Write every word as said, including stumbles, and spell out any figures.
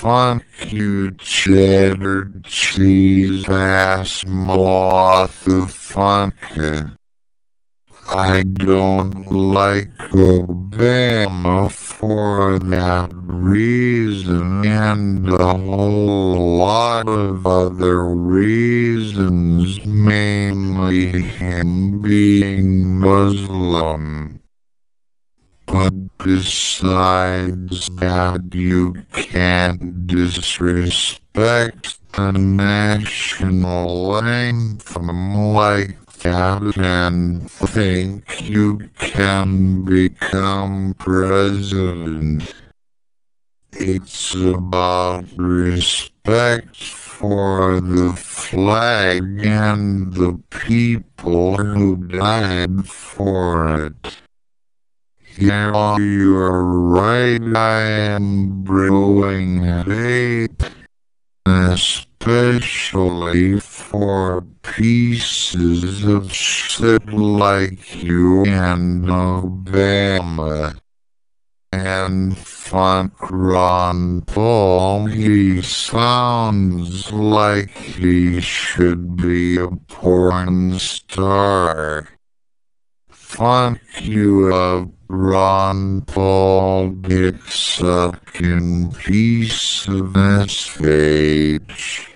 Fuck you, cheddar cheese ass motherfucker. I don't like Obama for that reason and a whole lot of other reasons, mainly him being Muslim. But besides that, you can't disrespect the national anthem like that and think you can become president. It's about respect for the flag and the people who died for it. Yeah, you're right, I am brewing hate, especially for pieces of shit like you and Obama. And fuck Ron Paul, he sounds like he should be a porn star. Fuck you up, Ron Paul, dick sucking piece of S H.